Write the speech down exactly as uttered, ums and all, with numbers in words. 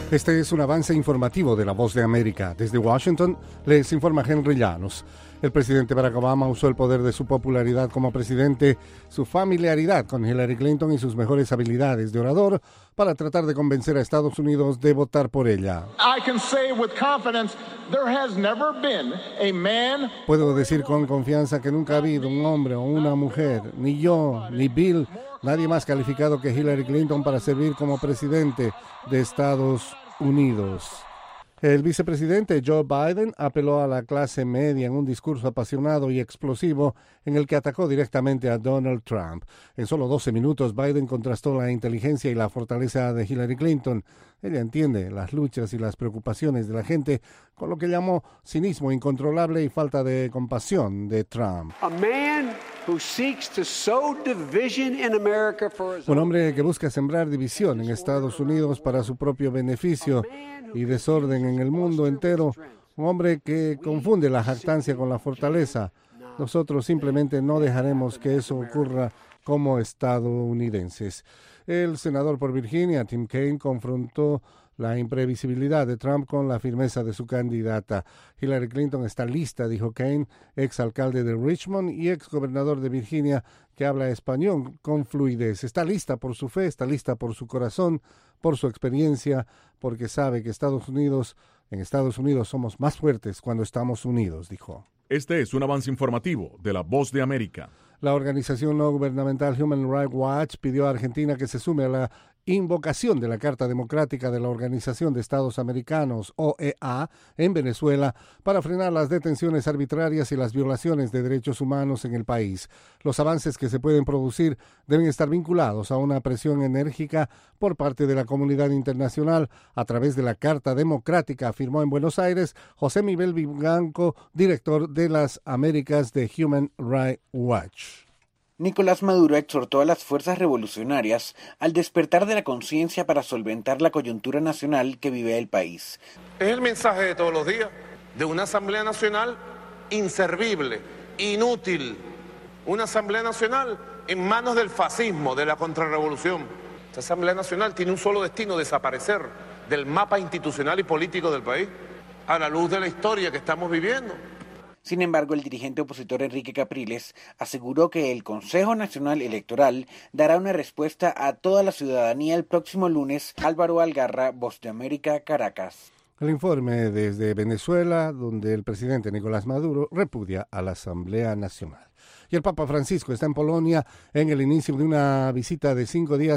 Este es un avance informativo de La Voz de América. Desde Washington les informa Henry Llanos. El presidente Barack Obama usó el poder de su popularidad como presidente, su familiaridad con Hillary Clinton y sus mejores habilidades de orador para tratar de convencer a Estados Unidos de votar por ella. Puedo decir con confianza que nunca ha habido un hombre o una mujer, ni yo, ni Bill, nadie más calificado que Hillary Clinton para servir como presidente de Estados Unidos. El vicepresidente Joe Biden apeló a la clase media en un discurso apasionado y explosivo en el que atacó directamente a Donald Trump. En solo doce minutos, Biden contrastó la inteligencia y la fortaleza de Hillary Clinton. Ella entiende las luchas y las preocupaciones de la gente, con lo que llamó cinismo incontrolable y falta de compasión de Trump. Un hombre que busca sembrar división en Estados Unidos para su propio beneficio y desorden en el mundo entero. Un hombre que confunde la jactancia con la fortaleza. Nosotros simplemente no dejaremos que eso ocurra como estadounidenses. El senador por Virginia, Tim Kaine, confrontó la imprevisibilidad de Trump con la firmeza de su candidata. Hillary Clinton está lista, dijo Kaine, exalcalde de Richmond y exgobernador de Virginia, que habla español con fluidez. Está lista por su fe, está lista por su corazón, por su experiencia, porque sabe que Estados Unidos, en Estados Unidos somos más fuertes cuando estamos unidos, dijo. Este es un avance informativo de La Voz de América. La organización no gubernamental Human Rights Watch pidió a Argentina que se sume a la invocación de la Carta Democrática de la Organización de Estados Americanos, O E A, en Venezuela, para frenar las detenciones arbitrarias y las violaciones de derechos humanos en el país. Los avances que se pueden producir deben estar vinculados a una presión enérgica por parte de la comunidad internacional a través de la Carta Democrática, afirmó en Buenos Aires José Miguel Vivanco, director de las Américas de Human Rights Watch. Nicolás Maduro exhortó a las fuerzas revolucionarias al despertar de la conciencia para solventar la coyuntura nacional que vive el país. Es el mensaje de todos los días, de una Asamblea Nacional inservible, inútil, una Asamblea Nacional en manos del fascismo, de la contrarrevolución. Esta Asamblea Nacional tiene un solo destino: desaparecer del mapa institucional y político del país, a la luz de la historia que estamos viviendo. Sin embargo, el dirigente opositor Enrique Capriles aseguró que el Consejo Nacional Electoral dará una respuesta a toda la ciudadanía el próximo lunes. Álvaro Algarra, Voz de América, Caracas. El informe desde Venezuela, donde el presidente Nicolás Maduro repudia a la Asamblea Nacional. Y el Papa Francisco está en Polonia en el inicio de una visita de cinco días